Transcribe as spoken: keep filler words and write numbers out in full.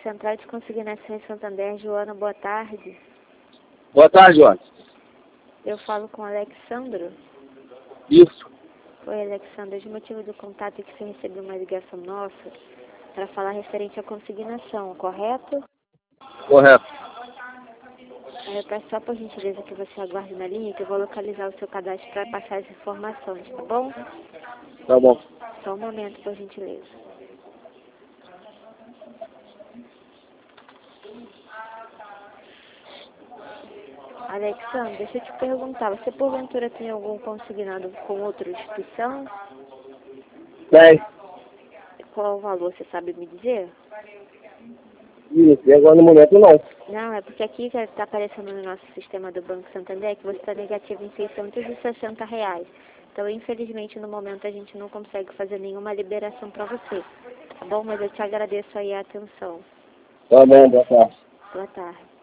Central de Consignação em Santander, Joana, boa tarde. Boa tarde, Joana. Eu falo com o Alexandro. Isso. Oi, Alexandro. O motivo do contato é que você recebeu uma ligação nossa para falar referente à consignação, correto? Correto. Eu peço só por gentileza que você aguarde na linha, que eu vou localizar o seu cadastro para passar as informações, tá bom? Tá bom. Só um momento, por gentileza. Alexandre, deixa eu te perguntar, você porventura tem algum consignado com outra instituição? Tem. Qual o valor, você sabe me dizer? Isso. E agora no momento não. Não, é porque aqui já está aparecendo no nosso sistema do Banco Santander que você está negativo em seiscentos e sessenta reais. Então, infelizmente, no momento a gente não consegue fazer nenhuma liberação para você. Tá bom? Mas eu te agradeço aí a atenção. Tá bom, boa tarde. Boa tarde.